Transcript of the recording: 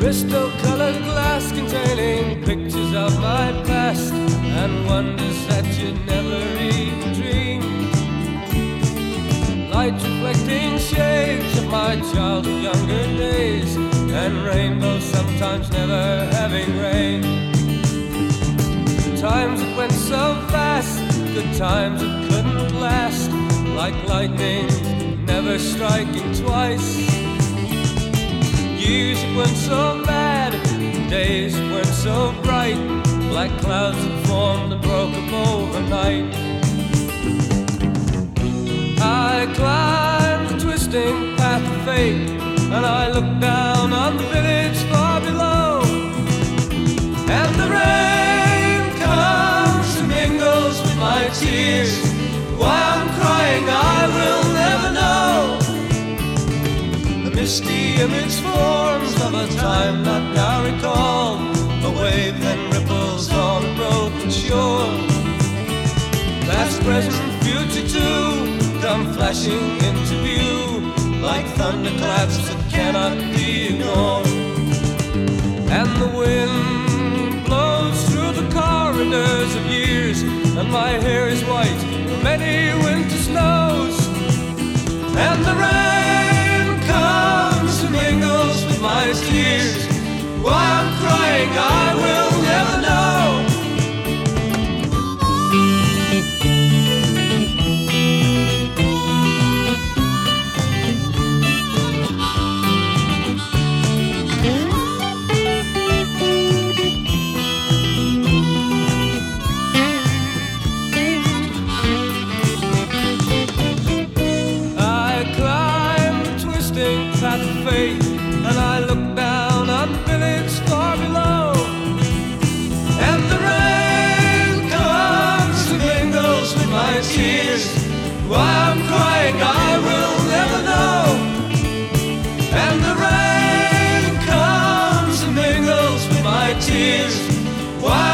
crystal-colored glass containing pictures of my past and wonders that you'd never even dream. Light reflecting shades of my childhood younger days, and rainbows sometimes never having rain. Times that went so fast, good times that couldn't last, like lightning never striking twice. Years that weren't so bad, days that weren't so bright, black clouds that formed and broke up overnight. I climbed the twisting path of fate, and I looked down on the village far below. And the rain comes and mingles with my tears. Why I'm crying I will never know. The misty image forms of a time not now recalled, a wave that ripples on a broken shore. Past, present, future too come flashing into view, like thunderclaps that cannot be ignored. And the wind blows through the corridors of years, and my hair is white from many winter snows. And the rain comes and mingles with my tears. Why I'm crying I will never know. Path of fate, and I look down on the village far below. And the rain comes and mingles with my tears. Why I'm crying I will never know. And the rain comes and mingles with my tears. Why